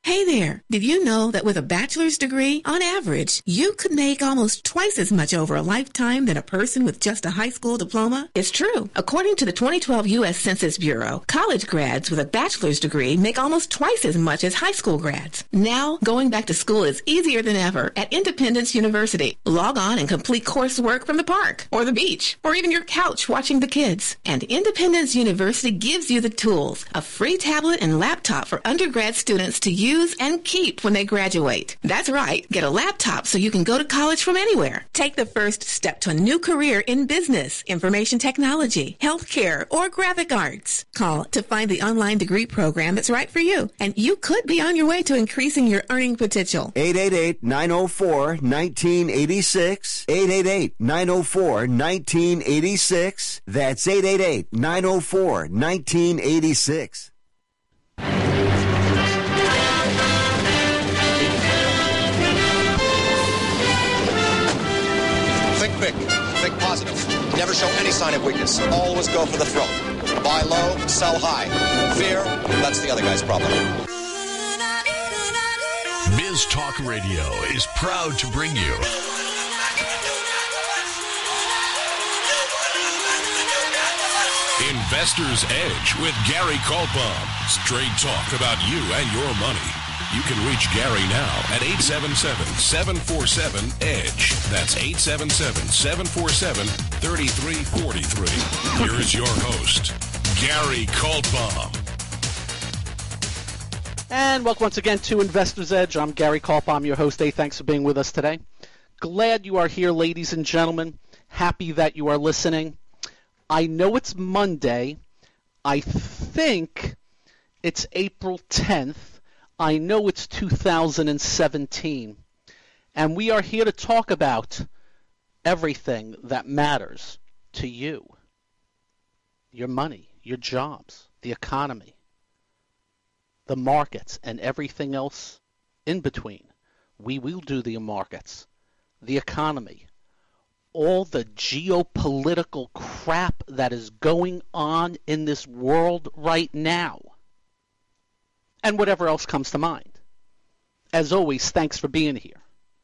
Hey there, did you know that with a bachelor's degree, on average, you could make almost twice as much over a lifetime than a person with just a high school diploma? It's true. According to the 2012 U.S. Census Bureau, college grads with a bachelor's degree make almost twice as much as high school grads. Now, going back to school is easier than ever at Independence University. Log on and complete coursework from the park, or the beach, or even your couch watching the kids. And Independence University gives you the tools, a free tablet and laptop for undergrad students to use and keep when they graduate. That's right. Get a laptop so you can go to college from anywhere. Take the first step to a new career in business, information technology, healthcare, or graphic arts. Call to find the online degree program that's right for you, and you could be on your way to increasing your earning potential. 888-904-1986. 888-904-1986. That's 888-904-1986. Think big. Think positive. Never show any sign of weakness. Always go for the throat. Buy low, sell high. Fear, that's the other guy's problem. Biz Talk Radio is proud to bring you Investor's Edge with Gary Kaltbaum. Straight talk about you and your money. You can reach Gary now at 877-747-EDGE. That's 877-747-3343. Here is your host, Gary Kaltbaum. And welcome once again to Investor's Edge. I'm Gary Kaltbaum, your host. Hey, thanks for being with us today. Glad you are here, ladies and gentlemen. Happy that you are listening. I know it's Monday. I think it's April 10th. I know it's 2017, and we are here to talk about everything that matters to you, your money, your jobs, the economy, the markets, and everything else in between. We will do the markets, the economy, all the geopolitical crap that is going on in this world right now, and whatever else comes to mind. As always, thanks for being here.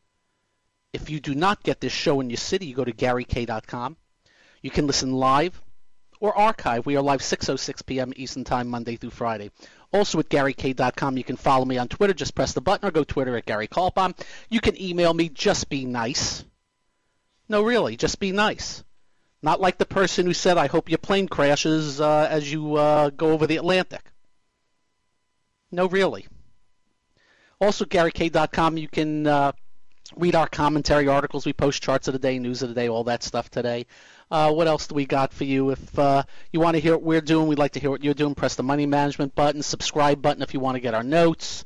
If you do not get this show in your city, you go to GaryK.com. You can listen live or archive. We are live 6:06 p.m. Eastern Time, Monday through Friday. Also at GaryK.com, you can follow me on Twitter. Just press the button or go Twitter at Gary Kaltbaum. You can email me. Just be nice. No, really, just be nice. Not like the person who said, I hope your plane crashes as you go over the Atlantic. No, really. Also, GaryK.com, you can read our commentary articles. We post charts of the day, news of the day, all that stuff today. What else do we got for you? If you want to hear what we're doing, we'd like to hear what you're doing. Press the money management button, subscribe button if you want to get our notes,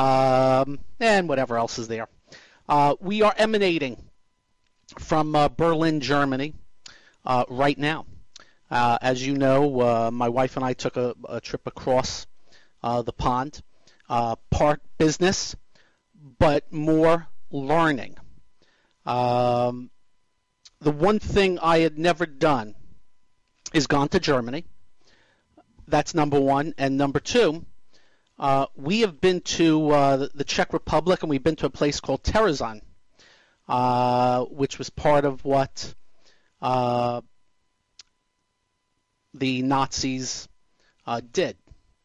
and whatever else is there. We are emanating from Berlin, Germany right now. As you know, my wife and I took a trip across the pond, part business, but more learning. The one thing I had never done is gone to Germany. That's number one. And number two, we have been to the Czech Republic, and we've been to a place called Terezin, which was part of what the Nazis did.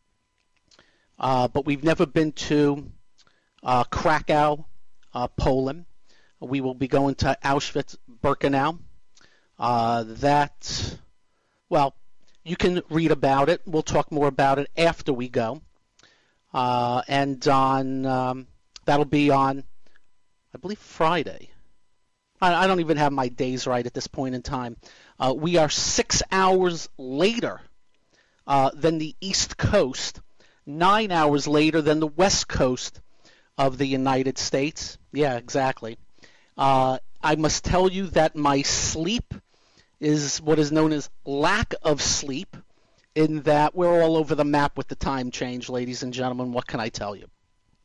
But we've never been to Krakow, Poland. We will be going to Auschwitz-Birkenau. Well, you can read about it. We'll talk more about it after we go. And on that'll be on, I believe, Friday. I don't even have my days right at this point in time. We are 6 hours later than the East Coast, 9 hours later than the West Coast of the United States. Yeah, exactly. I must tell you that my sleep is what is known as lack of sleep, in that we're all over the map with the time change, ladies and gentlemen. What can I tell you?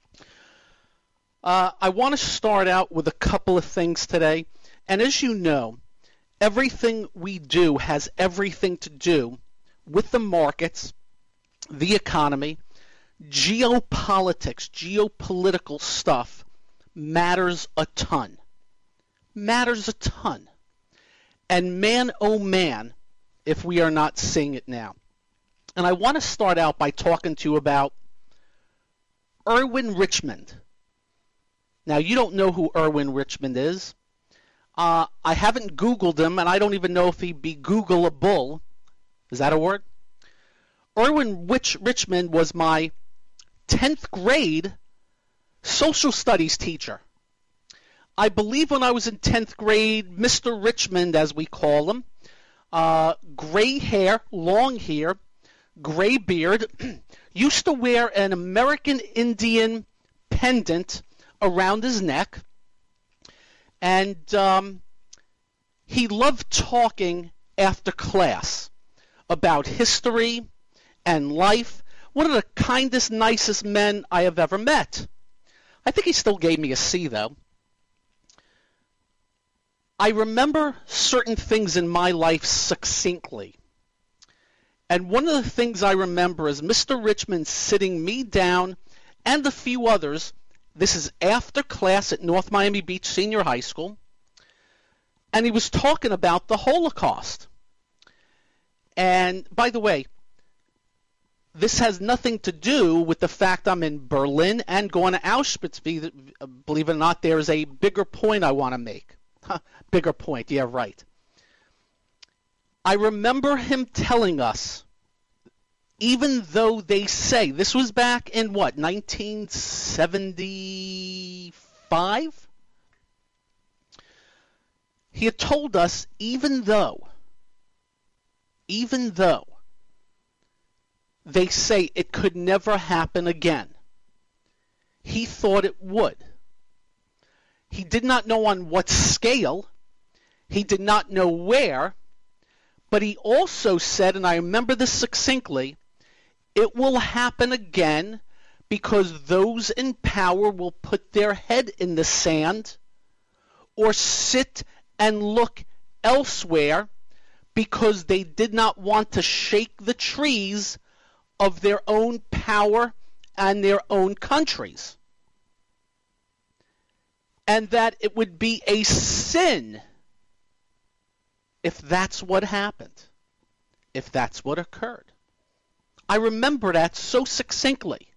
I want to start out with a couple of things today. And as you know, everything we do has everything to do with the markets, the economy, geopolitics, geopolitical stuff matters a ton. Matters a ton. And man, oh man, if we are not seeing it now. And I want to start out by talking to you about Erwin Richmond. Now, you don't know who Erwin Richmond is. I haven't Googled him, and I don't even know if he'd be Googleable. Is that a word? Erwin Richmond was my 10th grade social studies teacher. I believe when I was in 10th grade, Mr. Richmond, as we call him, gray hair, long hair, gray beard, used to wear an American Indian pendant around his neck, and he loved talking after class about history and life. One of the kindest, nicest men I have ever met. I think he still gave me a C, though. I remember certain things in my life succinctly. And one of the things I remember is Mr. Richmond sitting me down and a few others. This is after class at North Miami Beach Senior High School. And he was talking about the Holocaust. And by the way, this has nothing to do with the fact I'm in Berlin and going to Auschwitz. Believe it or not, there is a bigger point I want to make. Bigger point, yeah, right. I remember him telling us, even though they say, this was back in what, 1975? He had told us, even though they say it could never happen again, he thought it would. He did not know on what scale, he did not know where, but he also said, and I remember this succinctly, it will happen again because those in power will put their head in the sand or sit and look elsewhere because they did not want to shake the trees of their own power and their own countries. And that it would be a sin if that's what happened, if that's what occurred. I remember that so succinctly.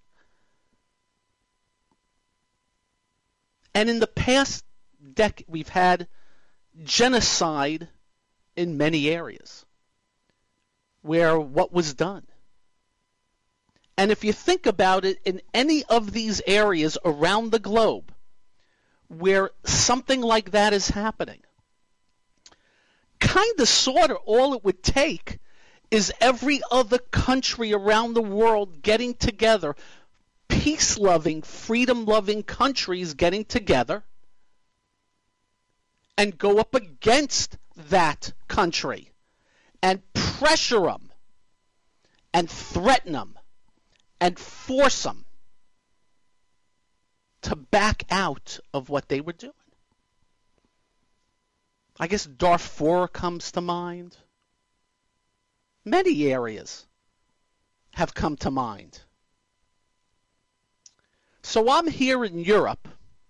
And in the past decade, we've had genocide in many areas where what was done. And if you think about it, in any of these areas around the globe where something like that is happening, kind of sort of all it would take is every other country around the world getting together, peace-loving, freedom-loving countries getting together and go up against that country and pressure them and threaten them and force them to back out of what they were doing. I guess Darfur comes to mind. Many areas have come to mind. So I'm here in Europe,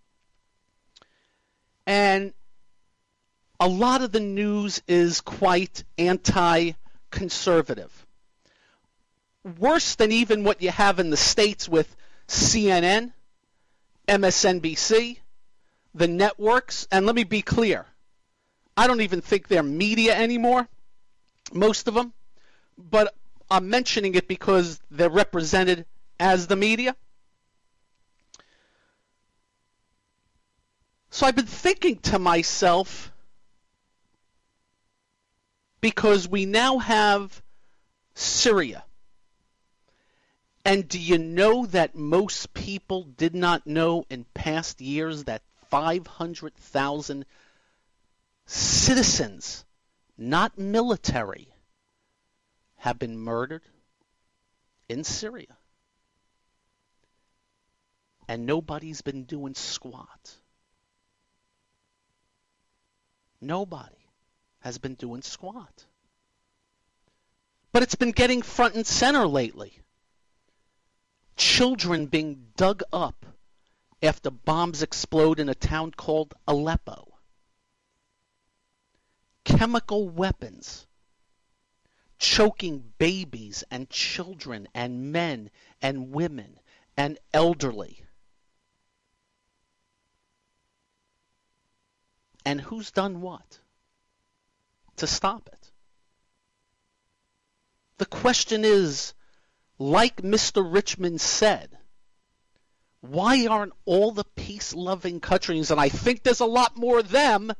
and a lot of the news is quite anti-conservative. Worse than even what you have in the States with CNN, MSNBC, the networks. And let me be clear, I don't even think they're media anymore, most of them. But I'm mentioning it because they're represented as the media. So I've been thinking to myself, because we now have Syria. And do you know that most people did not know in past years that 500,000 citizens, not military, have been murdered in Syria? And nobody's been doing squat. Nobody has been doing squat. But it's been getting front and center lately. children being dug up after bombs explode in a town called Aleppo, chemical weapons choking babies and children and men and women and elderly. And who's done what to stop it? The question is, like Mr. Richmond said, why aren't all the peace-loving countries, and I think there's a lot more of them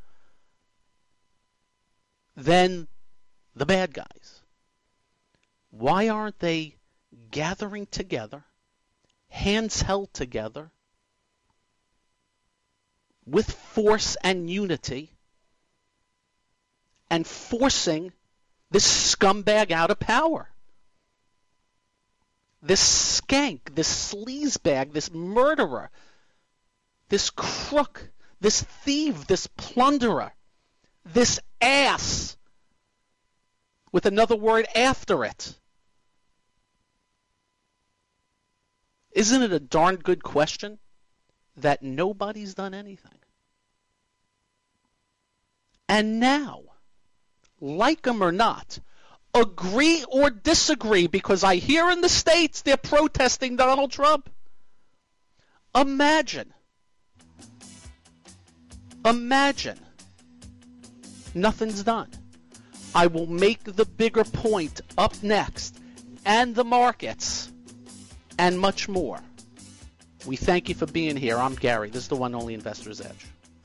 than the bad guys, why aren't they gathering together, hands held together, with force and unity, and forcing this scumbag out of power? This skank, this sleazebag, this murderer, this crook, this thief, this plunderer, this ass, with another word after it. Isn't it a darn good question that nobody's done anything? And now, like them or not, agree or disagree, because I hear in the States they're protesting Donald Trump. Imagine nothing's done. I will make the bigger point up next, and the markets, and much more. We thank you for being here. I'm Gary. This is the one only Investor's Edge.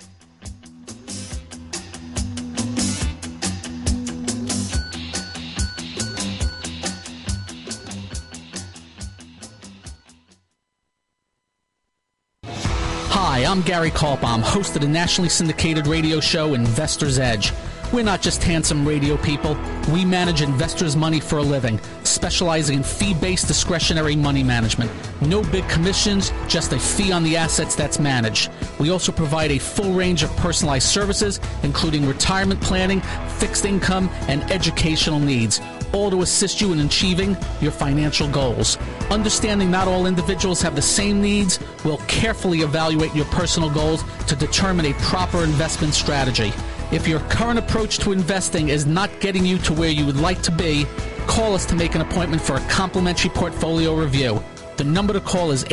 Hi, I'm Gary Kaltbaum, host of the nationally syndicated radio show Investor's Edge. We're not just handsome radio people. We manage investors' money for a living, specializing in fee-based discretionary money management. No big commissions, just a fee on the assets that's managed. We also provide a full range of personalized services, including retirement planning, fixed income, and educational needs, all to assist you in achieving your financial goals. Understanding not all individuals have the same needs, we'll carefully evaluate your personal goals to determine a proper investment strategy. If your current approach to investing is not getting you to where you would like to be, call us to make an appointment for a complimentary portfolio review. The number to call is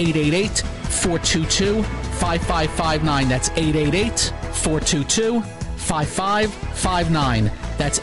888-422-5559. That's 888-422-5559. That's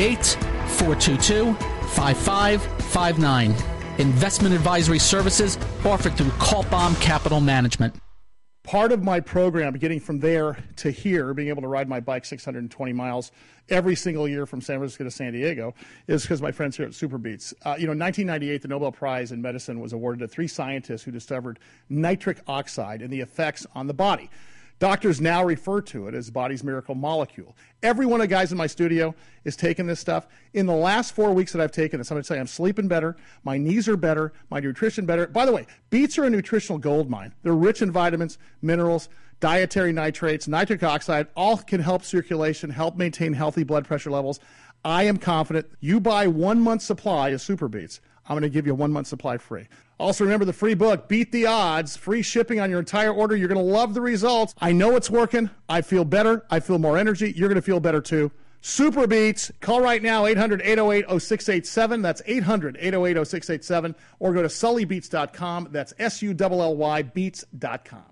888-422-5559. Investment advisory services offered through Kaltbaum Capital Management. Part of my program, getting from there to here, being able to ride my bike 620 miles every single year from San Francisco to San Diego, is because my friends here at SuperBeets. In 1998, the Nobel Prize in Medicine was awarded to 3 scientists who discovered nitric oxide and the effects on the body. Doctors now refer to it as the body's miracle molecule. Every one of the guys in my studio is taking this stuff. In the last 4 weeks that I've taken this, I'm going to tell you I'm sleeping better, my knees are better, my nutrition better. By the way, beets are a nutritional gold mine. They're rich in vitamins, minerals, dietary nitrates, nitric oxide, all can help circulation, help maintain healthy blood pressure levels. I am confident you buy 1 month's supply of SuperBeets, I'm going to give you a 1 month supply free. Also, remember the free book, Beat the Odds, free shipping on your entire order. You're going to love the results. I know it's working. I feel better. I feel more energy. You're going to feel better too. SuperBeets. Call right now, 800-808-0687. That's 800-808-0687. Or go to sullybeats.com. That's SULLY beats.com.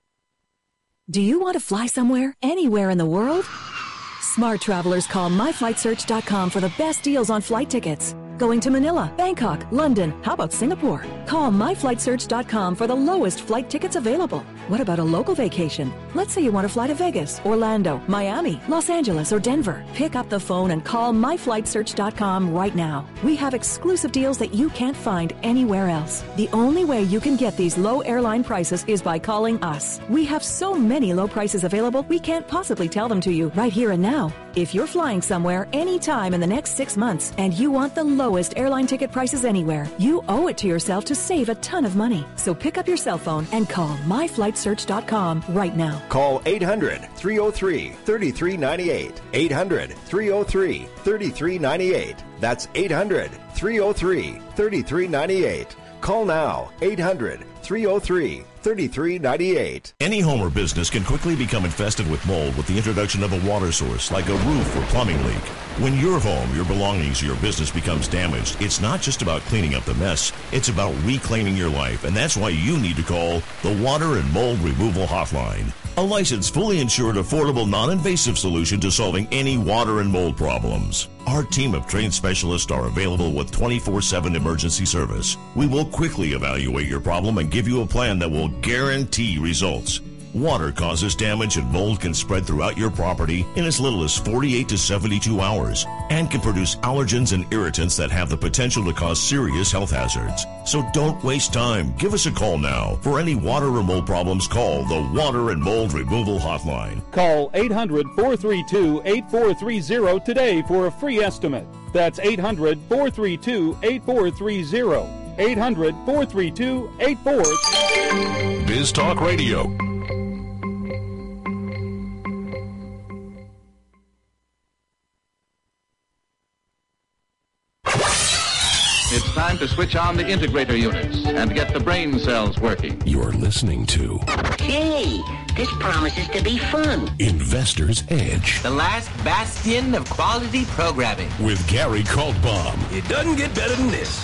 Do you want to fly somewhere, anywhere in the world? Smart travelers call myflightsearch.com for the best deals on flight tickets. Going to Manila, Bangkok, London, how about Singapore? Call myflightsearch.com for the lowest flight tickets available. What about a local vacation? Let's say you want to fly to Vegas, Orlando, Miami, Los Angeles, or Denver. Pick up the phone and call myflightsearch.com right now. We have exclusive deals that you can't find anywhere else. The only way you can get these low airline prices is by calling us. We have so many low prices available, we can't possibly tell them to you right here and now. If you're flying somewhere anytime in the next 6 months and you want the lowest airline ticket prices anywhere, you owe it to yourself to save a ton of money. So pick up your cell phone and call myflightsearch.com right now. Call 800-303-3398. 800-303-3398. That's 800-303-3398. Call now, 800-303-3398. Any home or business can quickly become infested with mold with the introduction of a water source, like a roof or plumbing leak. When your home, your belongings, or your business becomes damaged, it's not just about cleaning up the mess, it's about reclaiming your life, and that's why you need to call the Water and Mold Removal Hotline. A licensed, fully insured, affordable, non-invasive solution to solving any water and mold problems. Our team of trained specialists are available with 24/7 emergency service. We will quickly evaluate your problem and give you a plan that will guarantee results. Water causes damage and mold can spread throughout your property in as little as 48 to 72 hours and can produce allergens and irritants that have the potential to cause serious health hazards. So don't waste time. Give us a call now. For any water or mold problems, call the Water and Mold Removal Hotline. Call 800-432-8430 today for a free estimate. That's 800-432-8430. 800-432-8430. Biz Talk Radio. It's time to switch on the integrator units and get the brain cells working. You're listening to... Hey, this promises to be fun. Investor's Edge. The last bastion of quality programming. With Gary Kaltbaum. It doesn't get better than this.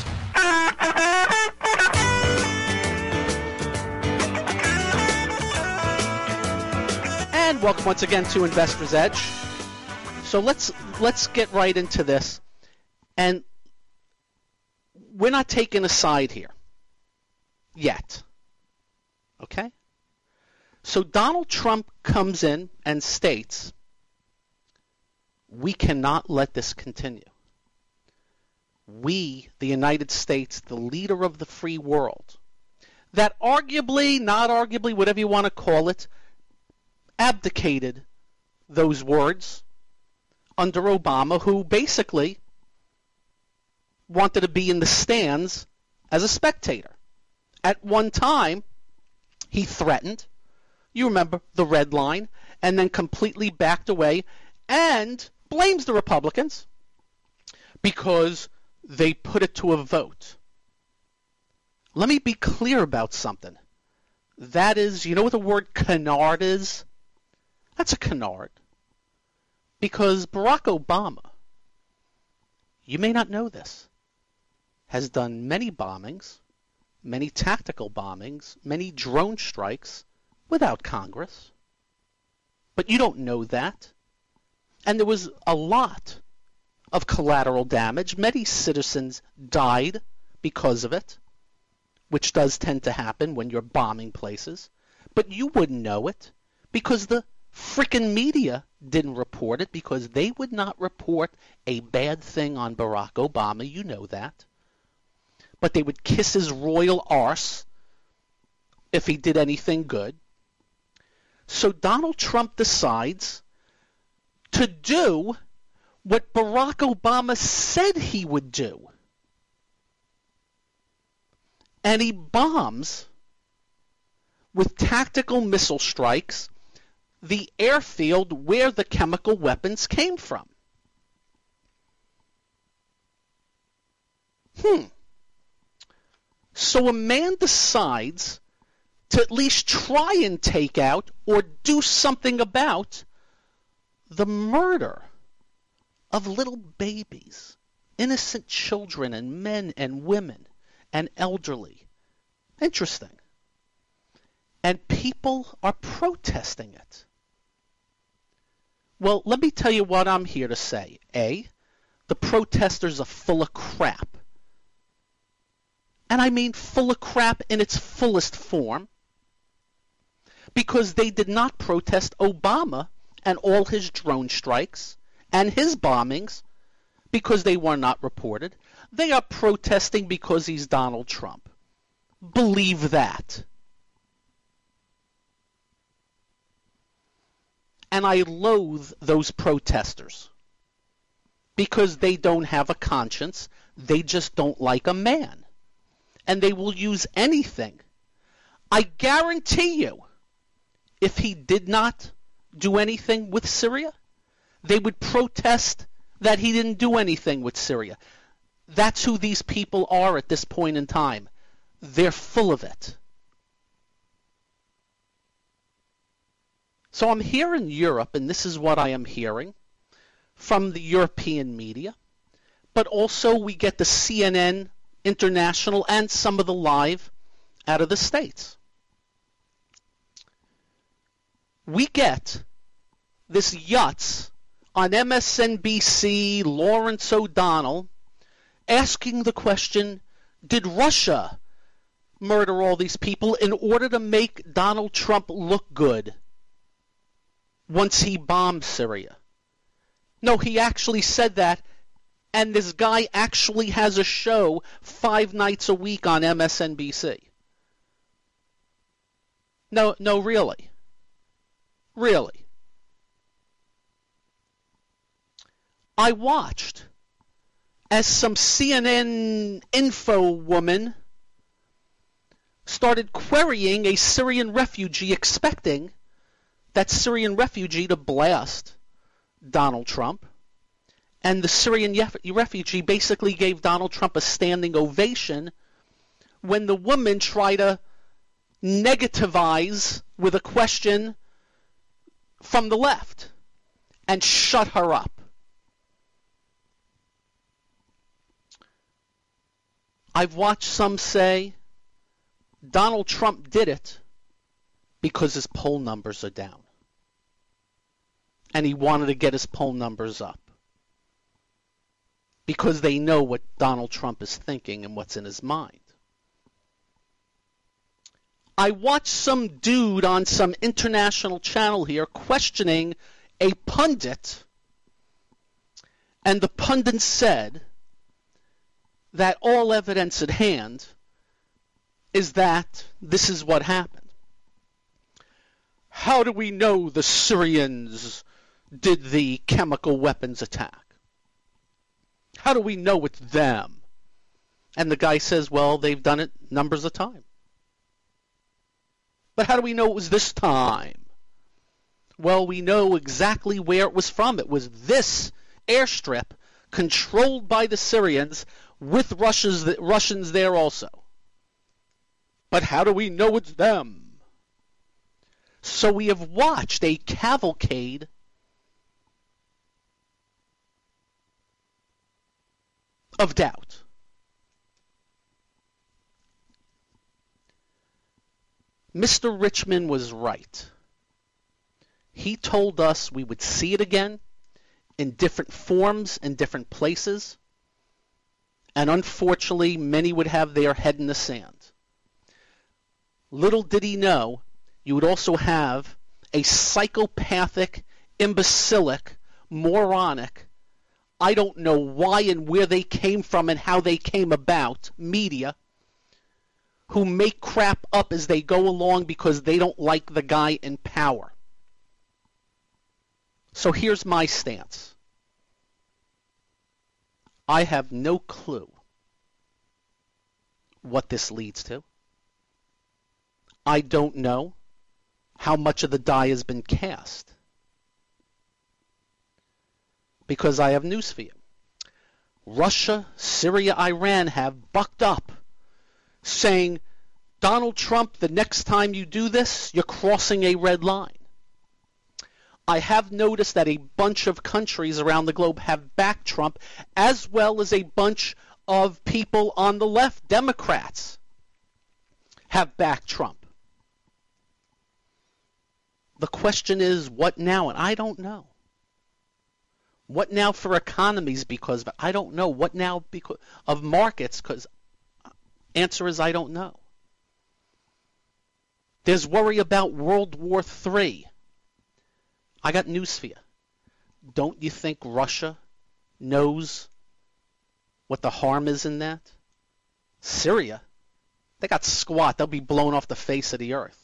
And welcome once again to Investor's Edge. So let's get right into this. And we're not taking a side here yet. Okay? So Donald Trump comes in and states, we cannot let this continue. We, the United States, the leader of the free world, that arguably, not arguably, whatever you want to call it, abdicated those words under Obama, who basically wanted to be in the stands as a spectator. At one time, he threatened, you remember, the red line, and then completely backed away and blames the Republicans because they put it to a vote. Let me be clear about something. That is, you know what the word canard is? That's a canard. Because Barack Obama, you may not know this, has done many bombings, many tactical bombings, many drone strikes without Congress. But you don't know that. And there was a lot of collateral damage. Many citizens died because of it, which does tend to happen when you're bombing places. But you wouldn't know it because the frickin' media didn't report it, because they would not report a bad thing on Barack Obama. You know that. But they would kiss his royal arse if he did anything good. So Donald Trump decides to do what Barack Obama said he would do. And he bombs with tactical missile strikes the airfield where the chemical weapons came from. So a man decides to at least try and take out or do something about the murder of little babies, innocent children and men and women and elderly. Interesting. And people are protesting it. Well, let me tell you what I'm here to say. A, the protesters are full of crap. And I mean full of crap in its fullest form, because they did not protest Obama and all his drone strikes and his bombings because they were not reported. They are protesting because he's Donald Trump. Believe that. And I loathe those protesters because they don't have a conscience. They just don't like a man. And they will use anything. I guarantee you, if he did not do anything with Syria, they would protest that he didn't do anything with Syria. That's who these people are at this point in time. They're full of it. So I'm here in Europe, and this is what I am hearing from the European media, but also we get the CNN International and some of the live out of the States. We get this Yutz on MSNBC, Lawrence O'Donnell, asking the question, did Russia murder all these people in order to make Donald Trump look good once he bombed Syria? No, he actually said that, and this guy actually has a show 5 nights a week on MSNBC. No, really. Really. I watched as some CNN info woman started querying a Syrian refugee, expecting that Syrian refugee to blast Donald Trump. And the Syrian refugee basically gave Donald Trump a standing ovation when the woman tried to negativize with a question from the left and shut her up. I've watched some say Donald Trump did it because his poll numbers are down. And he wanted to get his poll numbers up. Because they know what Donald Trump is thinking and what's in his mind. I watched some dude on some international channel here questioning a pundit, and the pundit said that all evidence at hand is that this is what happened. How do we know the Syrians did the chemical weapons attack? How do we know it's them? And the guy says, well, they've done it numbers of times. But how do we know it was this time? Well, we know exactly where it was from. It was this airstrip controlled by the Syrians with Russians there also. But how do we know it's them? So we have watched a cavalcade of doubt. Mr. Richmond was right. He told us we would see it again in different forms and different places, and unfortunately many would have their head in the sand. Little did he know you would also have a psychopathic, imbecilic, moronic, I don't know why and where they came from and how they came about, media, who make crap up as they go along because they don't like the guy in power. So here's my stance. I have no clue what this leads to. I don't know how much of the die has been cast. Because I have news for you. Russia, Syria, Iran have bucked up, saying, Donald Trump, the next time you do this, you're crossing a red line. I have noticed that a bunch of countries around the globe have backed Trump, as well as a bunch of people on the left, Democrats, have backed Trump. The question is, what now? And I don't know. What now for economies because of it? I don't know. What now because of markets? Because answer is I don't know. There's worry about World War III. I got news for you. Don't you think Russia knows what the harm is in that? Syria, they got squat. They'll be blown off the face of the earth.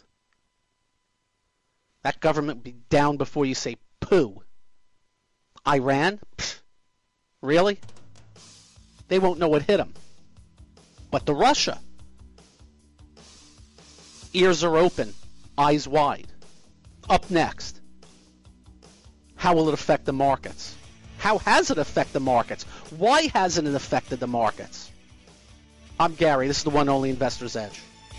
That government will be down before you say poo. Iran? Pfft, really? They won't know what hit them. But the Russia, ears are open, eyes wide. Up next, how will it affect the markets? How has it affected the markets? Why hasn't it affected the markets? I'm Gary. This is the one and only Investor's Edge.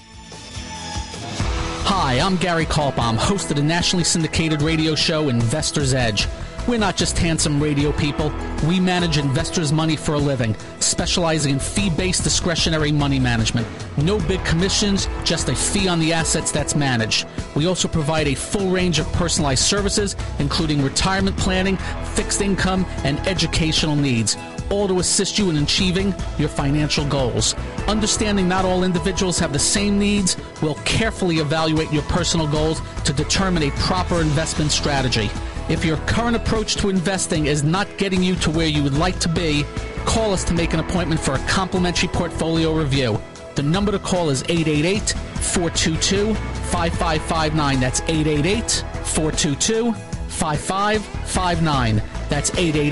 Hi, I'm Gary Kalpam, host of the nationally syndicated radio show Investor's Edge. We're not just handsome radio people. We manage investors' money for a living, specializing in fee-based discretionary money management. No big commissions, just a fee on the assets that's managed. We also provide a full range of personalized services, including retirement planning, fixed income, and educational needs, all to assist you in achieving your financial goals. Understanding not all individuals have the same needs, we'll carefully evaluate your personal goals to determine a proper investment strategy. If your current approach to investing is not getting you to where you would like to be, call us to make an appointment for a complimentary portfolio review. The number to call is 888-422-5559. That's 888-422-5559. That's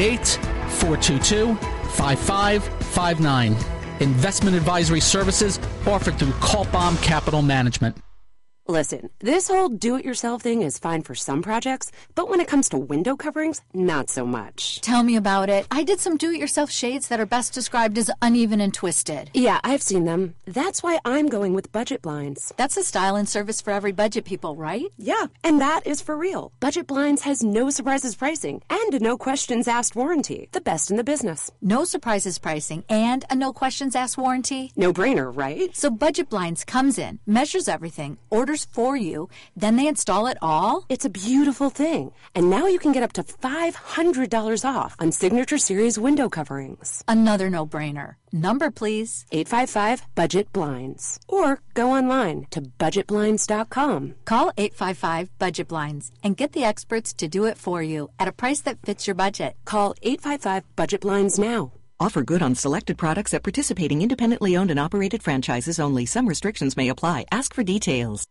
888-422-5559. Investment advisory services offered through Kalpam Capital Management. Listen, this whole do-it-yourself thing is fine for some projects, but when it comes to window coverings, not so much. Tell me about it. I did some do-it-yourself shades that are best described as uneven and twisted. Yeah, I've seen them. That's why I'm going with Budget Blinds. That's a style and service for every budget people, right? Yeah, and that is for real. Budget Blinds has no surprises pricing and a no questions asked warranty. The best in the business. No surprises pricing and a no questions asked warranty? No brainer, right? So Budget Blinds comes in, measures everything, orders for you, then they install it all? It's a beautiful thing. And now you can get up to $500 off on Signature Series window coverings. Another no-brainer. Number, please. 855-BUDGET-BLINDS. Or go online to budgetblinds.com. Call 855-BUDGET-BLINDS and get the experts to do it for you at a price that fits your budget. Call 855-BUDGET-BLINDS now. Offer good on selected products at participating independently owned and operated franchises only. Some restrictions may apply. Ask for details.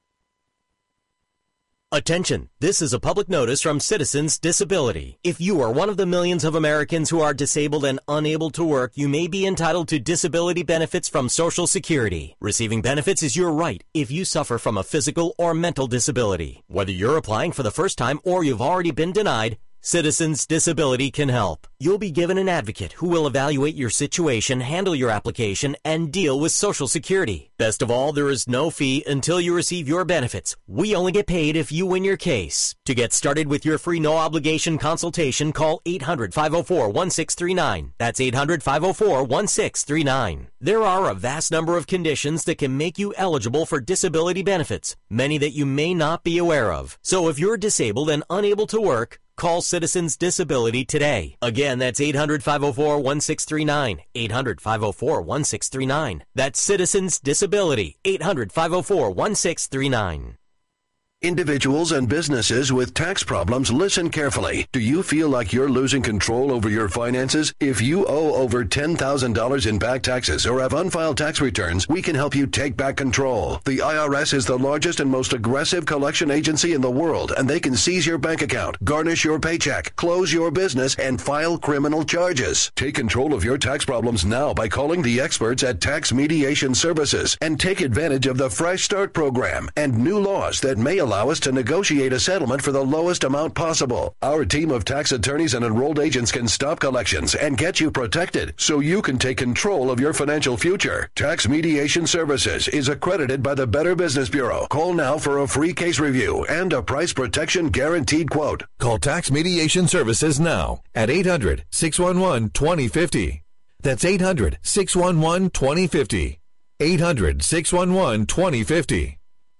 Attention! This is a public notice from Citizens Disability. If you are one of the millions of Americans who are disabled and unable to work, you may be entitled to disability benefits from Social Security. Receiving benefits is your right if you suffer from a physical or mental disability. Whether you're applying for the first time or you've already been denied, Citizens Disability can help. You'll be given an advocate who will evaluate your situation, handle your application, and deal with Social Security. Best of all, there is no fee until you receive your benefits. We only get paid if you win your case. To get started with your free no-obligation consultation, call 800-504-1639. That's 800-504-1639. There are a vast number of conditions that can make you eligible for disability benefits, many that you may not be aware of. So if you're disabled and unable to work, call Citizens Disability today. Again, that's 800-504-1639. 800-504-1639. That's Citizens Disability. 800-504-1639. Individuals and businesses with tax problems, listen carefully. Do you feel like you're losing control over your finances? If you owe over $10,000 in back taxes or have unfiled tax returns, we can help you take back control. The IRS is the largest and most aggressive collection agency in the world, and they can seize your bank account, garnish your paycheck, close your business, and file criminal charges. Take control of your tax problems now by calling the experts at Tax Mediation Services and take advantage of the Fresh Start program and new laws that may allow us to negotiate a settlement for the lowest amount possible. Our team of tax attorneys and enrolled agents can stop collections and get you protected so you can take control of your financial future. Tax Mediation Services is accredited by the Better Business Bureau. Call now for a free case review and a price protection guaranteed quote. Call Tax Mediation Services now at 800-611-2050. That's 800-611-2050. 800-611-2050.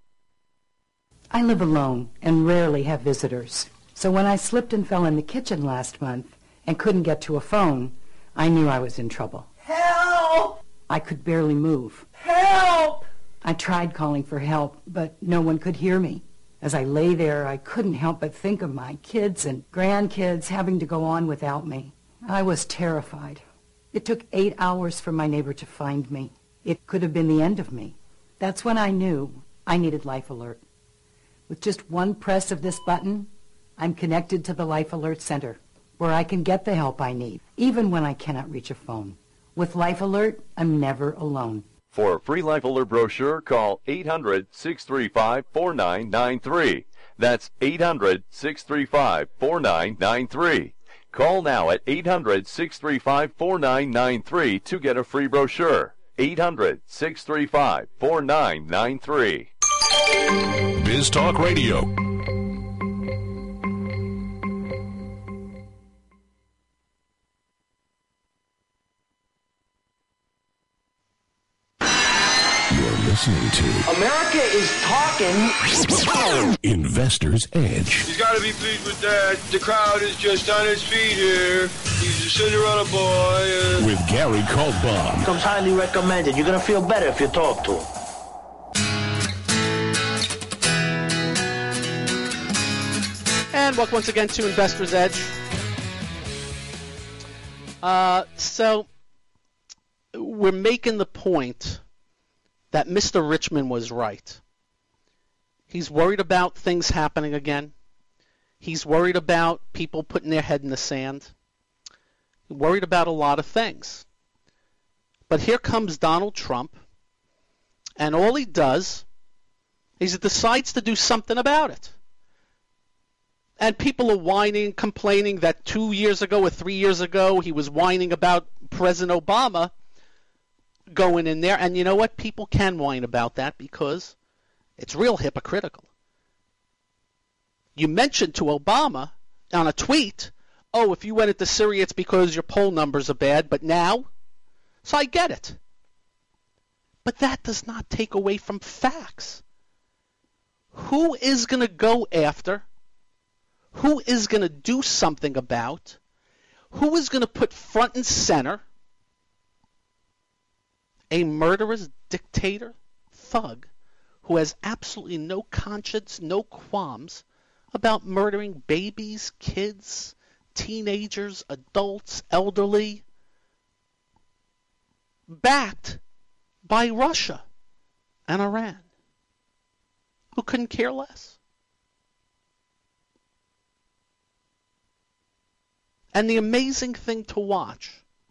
I live alone and rarely have visitors. So when I slipped and fell in the kitchen last month and couldn't get to a phone, I knew I was in trouble. Help! I could barely move. Help! I tried calling for help, but no one could hear me. As I lay there, I couldn't help but think of my kids and grandkids having to go on without me. I was terrified. It took 8 hours for my neighbor to find me. It could have been the end of me. That's when I knew I needed Life Alert. With just one press of this button, I'm connected to the Life Alert Center, where I can get the help I need, even when I cannot reach a phone. With Life Alert, I'm never alone. For a free Life Alert brochure, call 800-635-4993. That's 800-635-4993. Call now at 800-635-4993 to get a free brochure. 800-635-4993. Biz Talk Radio. Listening to America is talking. Investor's Edge. He's got to be pleased with that. The crowd is just on its feet here. He's a Cinderella boy. With Gary Kaltbaum. Comes highly recommended. You're going to feel better if you talk to him. And welcome once again to Investor's Edge. So we're making the point that Mr. Richmond was right. He's worried about things happening again. He's worried about people putting their head in the sand. He's worried about a lot of things. But here comes Donald Trump, and all he does is he decides to do something about it. And people are whining, complaining that 2 years ago or 3 years ago he was whining about President Obama going in there. And you know what? People can whine about that because it's real hypocritical. You mentioned to Obama on a tweet, oh, if you went into Syria, it's because your poll numbers are bad, but now? So I get it. But that does not take away from facts. Who is going to go after? Who is going to do something about? Who is going to put front and center a murderous dictator, thug, who has absolutely no conscience, no qualms about murdering babies, kids, teenagers, adults, elderly, backed by Russia and Iran, who couldn't care less? And the amazing thing to watch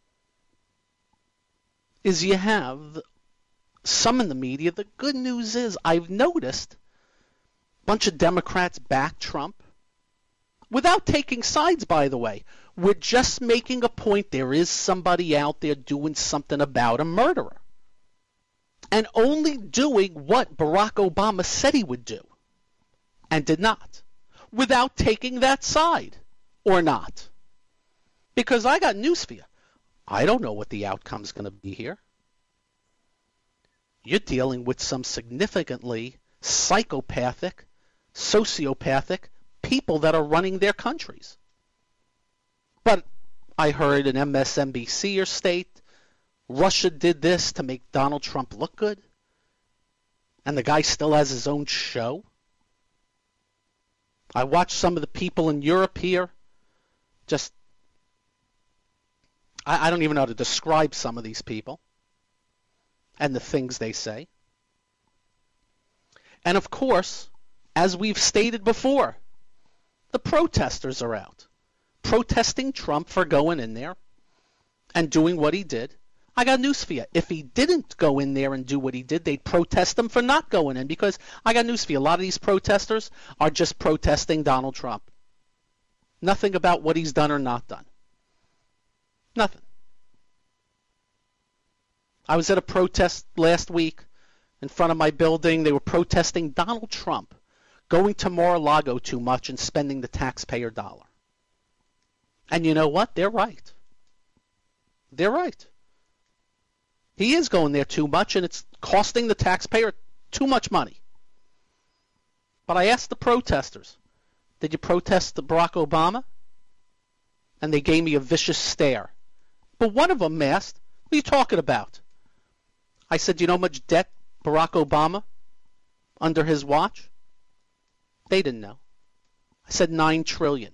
is you have some in the media. The good news is I've noticed a bunch of Democrats back Trump without taking sides, by the way. We're just making a point there is somebody out there doing something about a murderer. And only doing what Barack Obama said he would do and did not, without taking that side or not. Because I got news for you. I don't know what the outcome's going to be here. You're dealing with some significantly psychopathic, sociopathic people that are running their countries. But I heard an MSNBC or state, Russia did this to make Donald Trump look good, and the guy still has his own show. I watched some of the people in Europe here just I don't even know how to describe some of these people and the things they say. And of course, as we've stated before, the protesters are out, protesting Trump for going in there and doing what he did. I got news for you. If he didn't go in there and do what he did, they'd protest him for not going in, because I got news for you. A lot of these protesters are just protesting Donald Trump. Nothing about what he's done or not done. Nothing. I was at a protest last week in front of my building. They were protesting Donald Trump going to Mar-a-Lago too much and spending the taxpayer dollar. And you know what? They're right. They're right. He is going there too much, and it's costing the taxpayer too much money. But I asked the protesters, did you protest Barack Obama? And they gave me a vicious stare. But one of them asked, what are you talking about? I said, do you know how much debt Barack Obama under his watch? They didn't know. I said $9 trillion.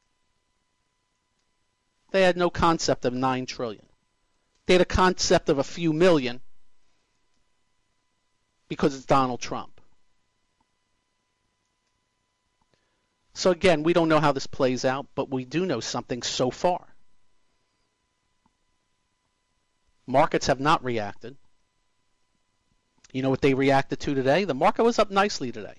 They had no concept of $9 trillion. They had a concept of a few million because it's Donald Trump. So again, we don't know how this plays out, but we do know something so far. Markets have not reacted. You know what they reacted to today? The market was up nicely today.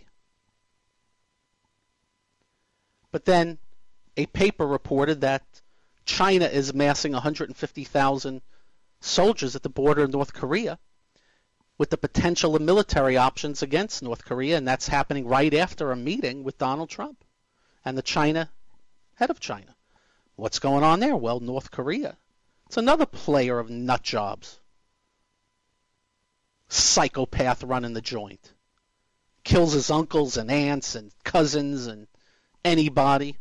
But then a paper reported that China is amassing 150,000 soldiers at the border of North Korea with the potential of military options against North Korea, and that's happening right after a meeting with Donald Trump and the head of China. What's going on there? Well, North Korea. It's another player of nut jobs. Psychopath running the joint. Kills his uncles and aunts and cousins and anybody.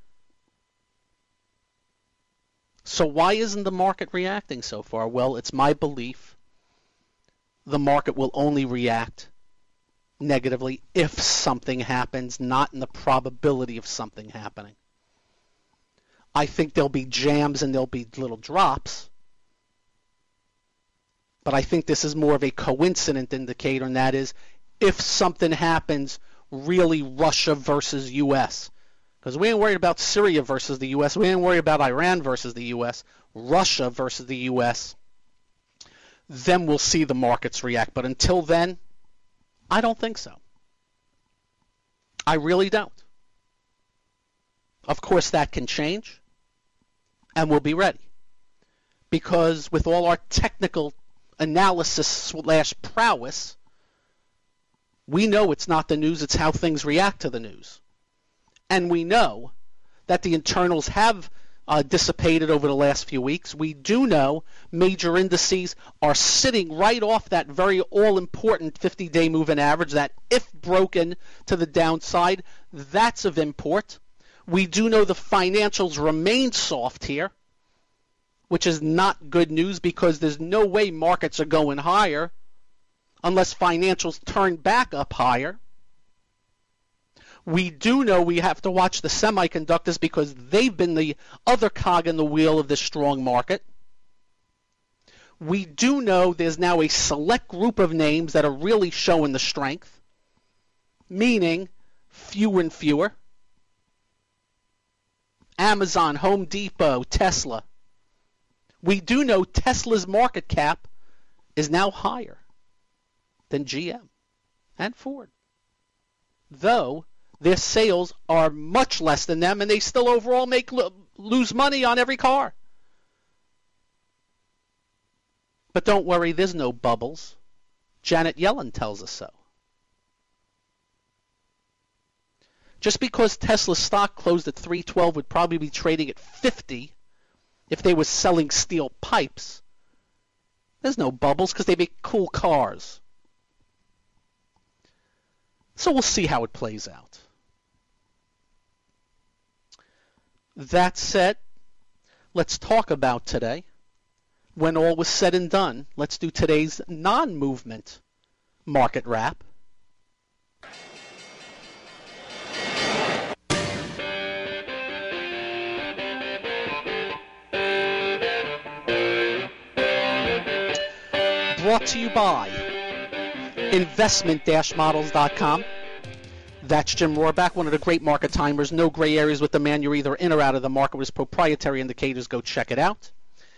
So why isn't the market reacting so far? Well, it's my belief the market will only react negatively if something happens, not in the probability of something happening. I think there'll be jams and there'll be little drops, but I think this is more of a coincident indicator, and that is if something happens, really Russia versus U.S., because we ain't worried about Syria versus the U.S. We ain't worried about Iran versus the U.S. Russia versus the U.S. Then we'll see the markets react. But until then, I don't think so. I really don't. Of course, that can change, and we'll be ready. Because with all our technical analysis / prowess, we know it's not the news, it's how things react to the news. And we know that the internals have dissipated over the last few weeks. We do know major indices are sitting right off that very all-important 50-day moving average, that if broken to the downside, that's of import. We do know the financials remain soft here, which is not good news because there's no way markets are going higher unless financials turn back up higher. We do know we have to watch the semiconductors because they've been the other cog in the wheel of this strong market. We do know there's now a select group of names that are really showing the strength, meaning fewer and fewer. Amazon, Home Depot, Tesla. We do know Tesla's market cap is now higher than GM and Ford, though their sales are much less than them, and they still overall lose money on every car. But don't worry, there's no bubbles. Janet Yellen tells us so. Just because Tesla stock closed at $312 would probably be trading at $50 if they were selling steel pipes. There's no bubbles because they make cool cars. So we'll see how it plays out. That said, let's talk about today. When all was said and done, let's do today's non-movement market wrap. Brought to you by investment-models.com. That's Jim Rohrbach, one of the great market timers. No gray areas with the man. You're either in or out of the market with his proprietary indicators. Go check it out.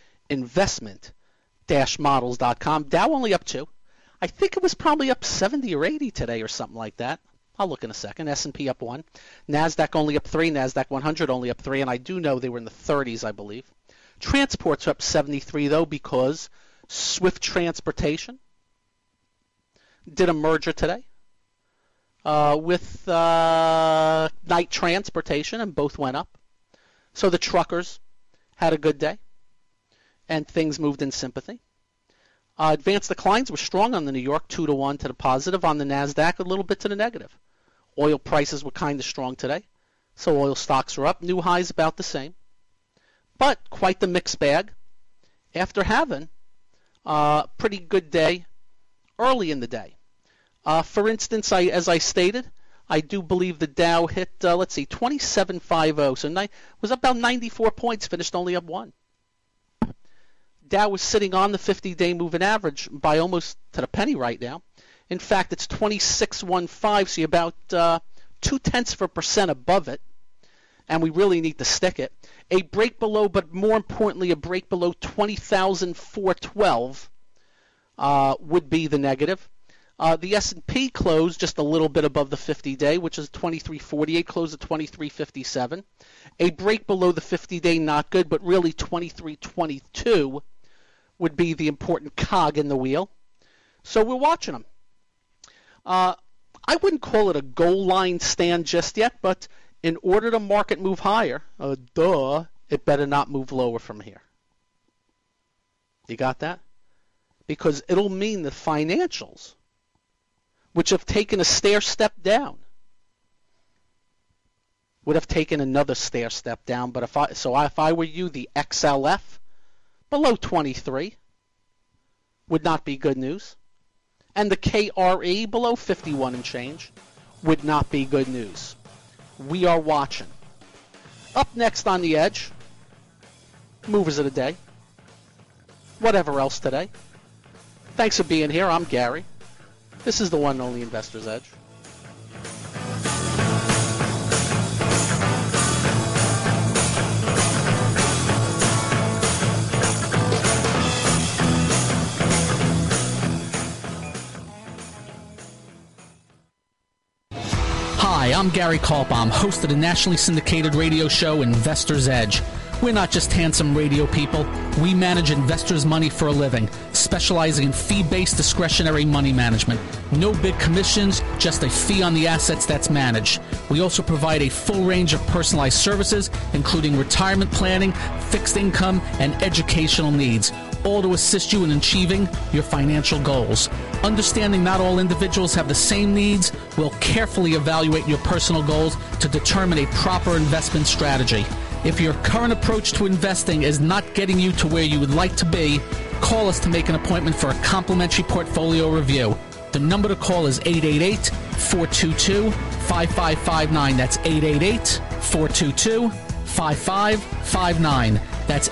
Investment-models.com. Dow only up 2. I think it was probably up 70 or 80 today or something like that. I'll look in a second. S&P up 1. NASDAQ only up 3. NASDAQ 100 only up 3. And I do know they were in the 30s, I believe. Transports are up 73, though, because Swift Transportation did a merger today with Knight Transportation, and both went up. So the truckers had a good day, and things moved in sympathy. Advanced declines were strong on the New York, 2-1 to the positive. On the NASDAQ, a little bit to the negative. Oil prices were kind of strong today, so oil stocks were up. New highs about the same. But quite the mixed bag after having a pretty good day early in the day. For instance, as I stated, I do believe the Dow hit, 2750. So was up about 94 points, finished only up 1. Dow was sitting on the 50-day moving average by almost to the penny right now. In fact, it's 2615, so you're about 0.2% above it, and we really need to stick it. A break below, but more importantly, a break below 20,412 would be the negative. The S&P closed just a little bit above the 50-day, which is 2348, closed at 2357. A break below the 50-day, not good, but really 2322 would be the important cog in the wheel. So we're watching them. I wouldn't call it a goal line stand just yet, but in order to market move higher, it better not move lower from here. You got that? Because it'll mean the financials, which have taken a stair step down, would have taken another stair step down. But if I were you, the XLF below 23 would not be good news. And the KRE below 51 and change would not be good news. We are watching. Up next on the edge, movers of the day. Whatever else today. Thanks for being here. I'm Gary. This is the one and only Investor's Edge. Hi, I'm Gary Kaltbaum, host of the nationally syndicated radio show Investor's Edge. We're not just handsome radio people. We manage investors' money for a living, specializing in fee-based discretionary money management. No big commissions, just a fee on the assets that's managed. We also provide a full range of personalized services, including retirement planning, fixed income, and educational needs, all to assist you in achieving your financial goals. Understanding not all individuals have the same needs, we'll carefully evaluate your personal goals to determine a proper investment strategy. If your current approach to investing is not getting you to where you would like to be, call us to make an appointment for a complimentary portfolio review. The number to call is 888-422-5559. That's 888-422-5559. That's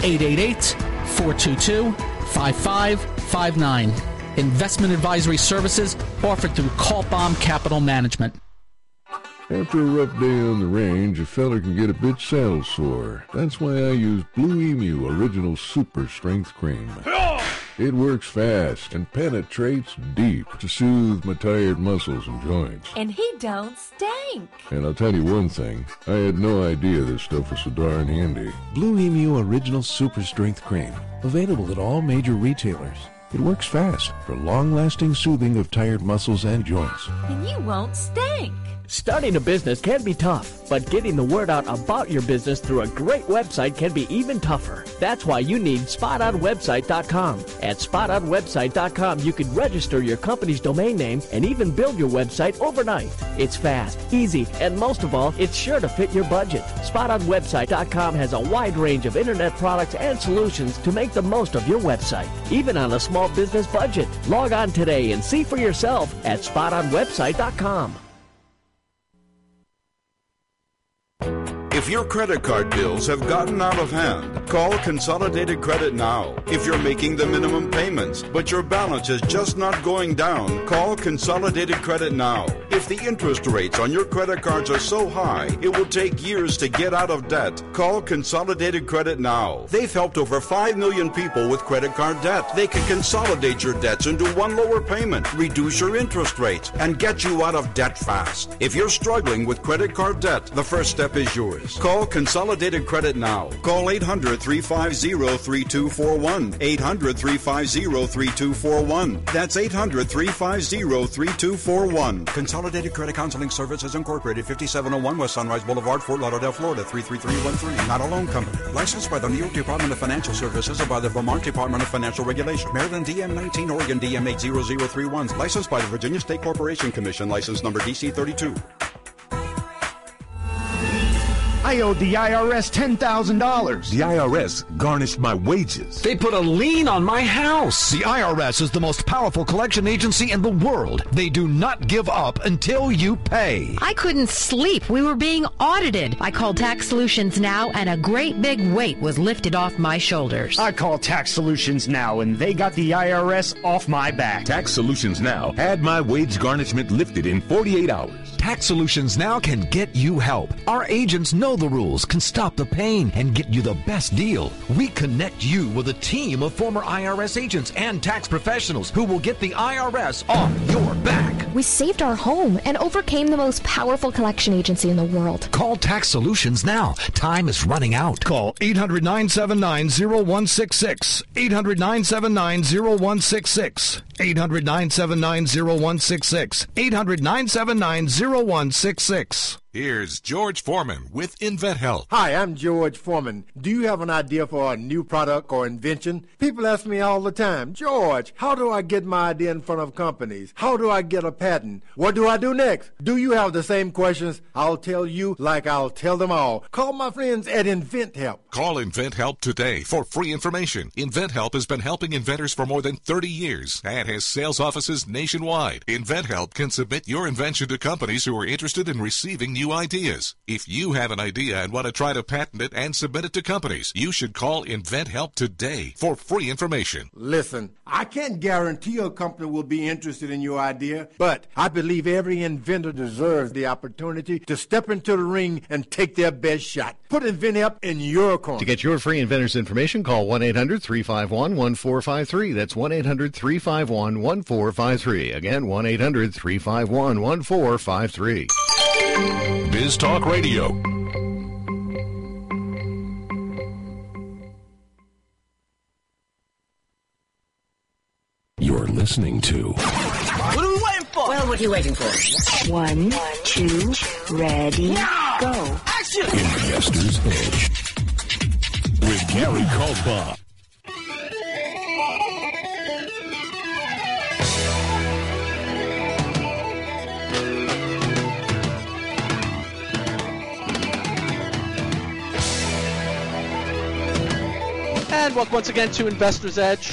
888-422-5559. Investment advisory services offered through Kaltbaum Capital Management. After a rough day on the range, a feller can get a bit saddle sore. That's why I use Blue Emu Original Super Strength Cream. It works fast and penetrates deep to soothe my tired muscles and joints. And he don't stink. And I'll tell you one thing, I had no idea this stuff was so darn handy. Blue Emu Original Super Strength Cream. Available at all major retailers. It works fast for long-lasting soothing of tired muscles and joints. And you won't stink. Starting a business can be tough, but getting the word out about your business through a great website can be even tougher. That's why you need SpotOnWebsite.com. At SpotOnWebsite.com, you can register your company's domain name and even build your website overnight. It's fast, easy, and most of all, it's sure to fit your budget. SpotOnWebsite.com has a wide range of internet products and solutions to make the most of your website, even on a small business budget. Log on today and see for yourself at SpotOnWebsite.com. If your credit card bills have gotten out of hand, call Consolidated Credit now. If you're making the minimum payments, but your balance is just not going down, call Consolidated Credit now. If the interest rates on your credit cards are so high, it will take years to get out of debt, call Consolidated Credit now. They've helped over 5 million people with credit card debt. They can consolidate your debts into one lower payment, reduce your interest rates, and get you out of debt fast. If you're struggling with credit card debt, the first step is yours. Call Consolidated Credit now. Call 800-350-3241. 800-350-3241. That's 800-350-3241. Consolidated Credit Counseling Services Incorporated, 5701 West Sunrise Boulevard, Fort Lauderdale, Florida, 33313. Not a loan company. Licensed by the New York Department of Financial Services and by the Vermont Department of Financial Regulation. Maryland DM 19, Oregon DM 80031. Licensed by the Virginia State Corporation Commission. License number DC 32. I owed the IRS $10,000. The IRS garnished my wages. They put a lien on my house. The IRS is the most powerful collection agency in the world. They do not give up until you pay. I couldn't sleep. We were being audited. I called Tax Solutions Now, and a great big weight was lifted off my shoulders. I called Tax Solutions Now, and they got the IRS off my back. Tax Solutions Now had my wage garnishment lifted in 48 hours. Tax Solutions Now can get you help. Our agents know the rules, can stop the pain, and get you the best deal. We connect you with a team of former IRS agents and tax professionals who will get the IRS off your back. We saved our home and overcame the most powerful collection agency in the world. Call Tax Solutions now. Time is running out. Call 800-979-0166. 800-979-0166. 800-979-0166. 800-979-0166. Here's George Foreman with InventHelp. Hi, I'm George Foreman. Do you have an idea for a new product or invention? People ask me all the time, George, how do I get my idea in front of companies? How do I get a patent? What do I do next? Do you have the same questions? I'll tell you like I'll tell them all. Call my friends at InventHelp. Call InventHelp today for free information. InventHelp has been helping inventors for more than 30 years and has sales offices nationwide. InventHelp can submit your invention to companies who are interested in receiving new ideas. If you have an idea and want to try to patent it and submit it to companies, you should call InventHelp today for free information. Listen, I can't guarantee a company will be interested in your idea, but I believe every inventor deserves the opportunity to step into the ring and take their best shot. Put InventHelp in your corner. To get your free inventor's information, call 1-800-351-1453. That's 1-800-351-1453. Again, 1-800-351-1453. Biz Talk Radio. You're listening to... What are we waiting for? Well, what are you waiting for? 1, 2, ready, go. Action! Investor's Edge with Gary Kaltbaum. And welcome once again to Investor's Edge.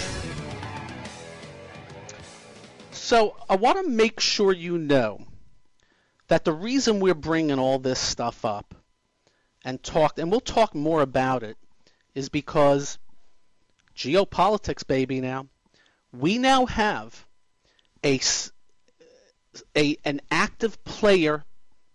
So I want to make sure you know that the reason we're bringing all this stuff up and we'll talk more about it, is because geopolitics, baby. Now we now have an active player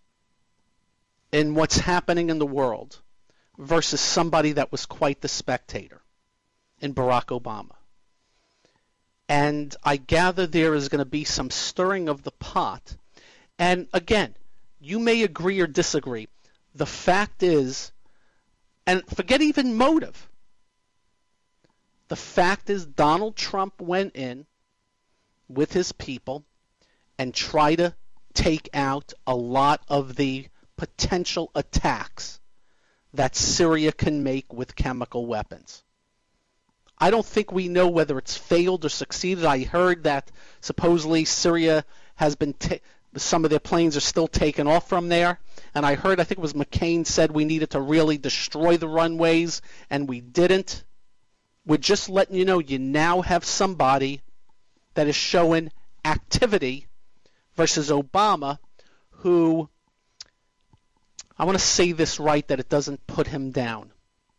in what's happening in the world versus somebody that was quite the spectator in Barack Obama. And I gather there is going to be some stirring of the pot. And again, you may agree or disagree. The fact is, and forget even motive, the fact is Donald Trump went in with his people and tried to take out a lot of the potential attacks that Syria can make with chemical weapons. I don't think we know whether it's failed or succeeded. I heard that supposedly Syria has been some of their planes are still taken off from there. And I think it was McCain said we needed to really destroy the runways, and we didn't. We're just letting you know you now have somebody that is showing activity versus Obama, who, I want to say this right that it doesn't put him down.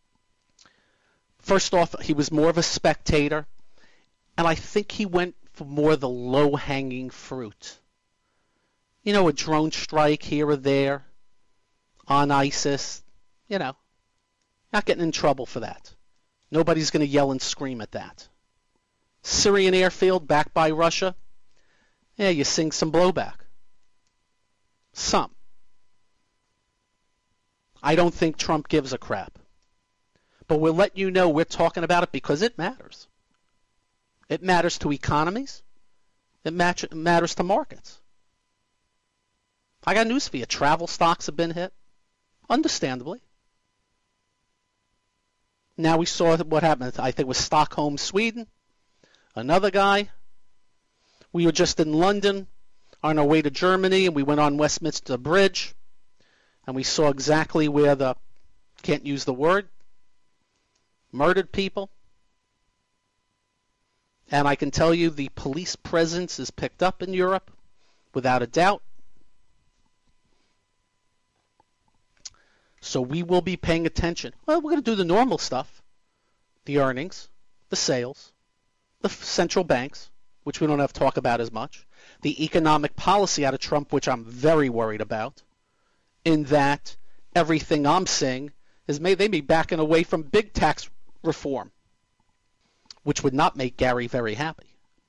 First off, he was more of a spectator, and I think he went for more the low-hanging fruit. You know, a drone strike here or there on ISIS, not getting in trouble for that. Nobody's going to yell and scream at that. Syrian airfield backed by Russia, you sing some blowback. Some. I don't think Trump gives a crap. But we'll let you know we're talking about it because it matters. It matters to economies. It matters to markets. I got news for you. Travel stocks have been hit, understandably. Now we saw what happened. I think it was Stockholm, Sweden. Another guy. We were just in London on our way to Germany, and we went on Westminster Bridge, and we saw exactly where the, can't use the word, murdered people. And I can tell you the police presence is picked up in Europe, without a doubt. So we will be paying attention. Well, we're going to do the normal stuff. The earnings, the sales, the central banks, which we don't have to talk about as much. the economic policy out of Trump, which I'm very worried about, in that everything I'm seeing is they may be backing away from big tax reform, which would not make Gary very happy.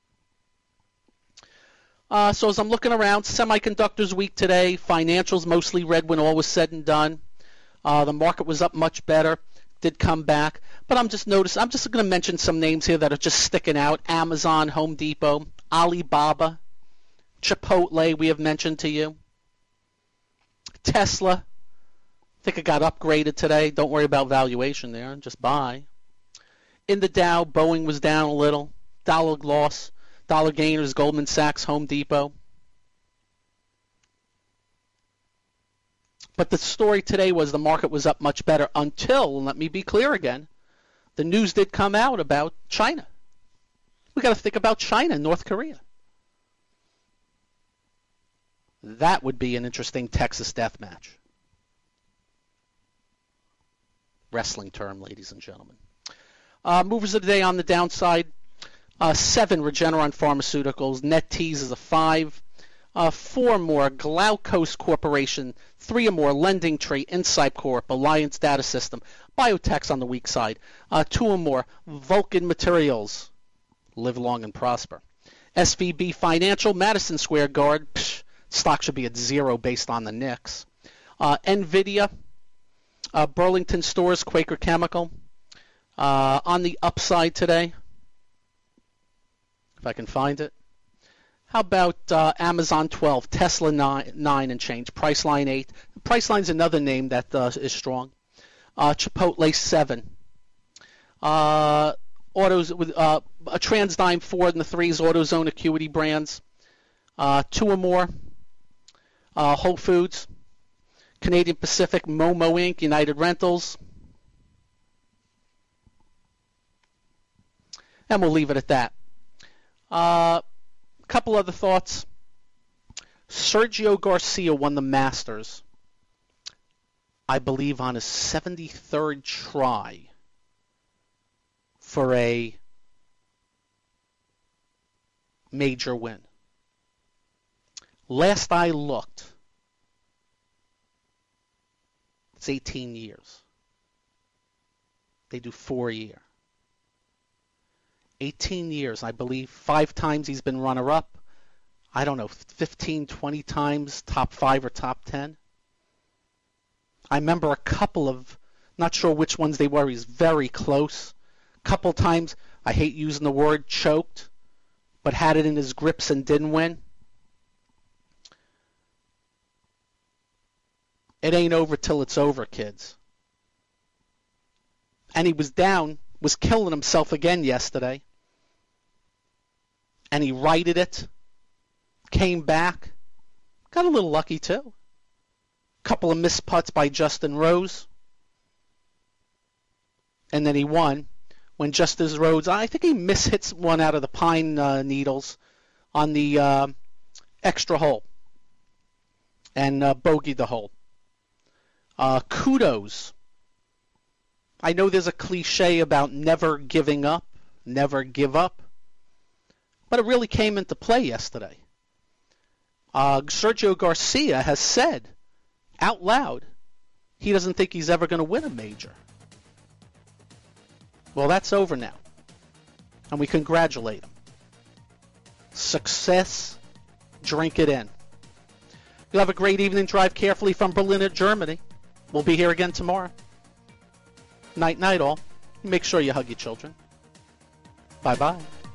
So as I'm looking around, semiconductors weak today, financials mostly red when all was said and done. The market was up much better, did come back, but I'm just going to mention some names here that are just sticking out. Amazon, Home Depot, Alibaba, Chipotle we have mentioned to you. Tesla, I think it got upgraded today. Don't worry about valuation there, just buy. In the Dow, Boeing was down a little. Dollar loss, dollar gainers, Goldman Sachs, Home Depot. But the story today was the market was up much better until, and let me be clear again, the news did come out about China. We got to think about China and North Korea. That would be an interesting Texas death match. Wrestling term, ladies and gentlemen. Movers of the day on the downside. 7, Regeneron Pharmaceuticals. NetTease is a 5. 4 more, Glaukos Corporation. 3 or more, Lending Tree, Insight Corp, Alliance Data System. Biotech's on the weak side. 2 or more, Vulcan Materials. Live long and prosper. SVB Financial, Madison Square Garden. Stock should be at 0 based on the Knicks. NVIDIA, Burlington Stores, Quaker Chemical. On the upside today, if I can find it. How about Amazon 12, Tesla 9 and change, Priceline 8. Priceline's another name that is strong. Chipotle 7. Autos with a TransDigm 4 in the 3s, AutoZone Acuity brands. 2 or more. Whole Foods, Canadian Pacific, Momo Inc., United Rentals. And we'll leave it at that. Couple other thoughts. Sergio Garcia won the Masters, I believe, on his 73rd try for a major win. Last I looked, it's 18 years. They do 4 a year. 18 years, I believe. 5 times he's been runner-up. I don't know, 15, 20 times top 5 or top 10. I remember a couple of, not sure which ones they were, he's very close. Couple times, I hate using the word choked, but had it in his grips and didn't win. It ain't over till it's over, kids. And he was down, was killing himself again yesterday. And he righted it, came back, got a little lucky too. Couple of missed putts by Justin Rose. And then he won when Justin Rose, I think he mishits one out of the pine needles on the extra hole. And bogeyed the hole. Kudos. I know there's a cliche about never giving up, never give up, but it really came into play yesterday. Sergio Garcia has said out loud he doesn't think he's ever going to win a major. Well, that's over now, and we congratulate him. Success, drink it in. You'll have a great evening. Drive carefully from Berlin, Germany. We'll be here again tomorrow. Night, night, all. Make sure you hug your children. Bye-bye.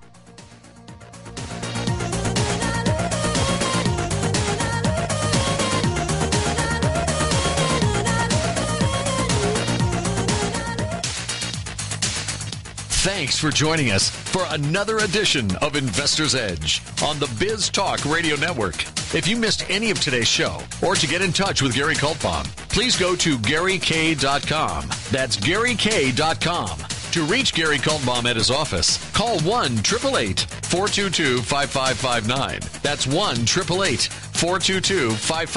Thanks for joining us for another edition of Investor's Edge on the Biz Talk Radio Network. If you missed any of today's show or to get in touch with Gary Kultbaum, please go to GaryK.com. That's GaryK.com. To reach Gary Kultbaum at his office, call 1-888-422-5559. That's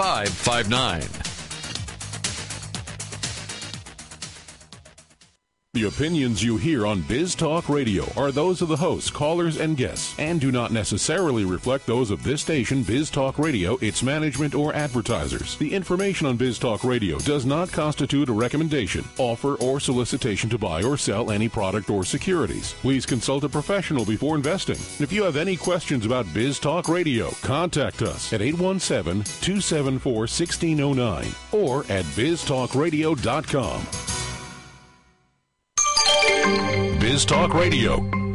1-888-422-5559. The opinions you hear on Biz Talk Radio are those of the hosts, callers, and guests, and do not necessarily reflect those of this station, Biz Talk Radio, its management, or advertisers. The information on Biz Talk Radio does not constitute a recommendation, offer, or solicitation to buy or sell any product or securities. Please consult a professional before investing. If you have any questions about Biz Talk Radio, contact us at 817-274-1609 or at biztalkradio.com. Biz Talk Radio.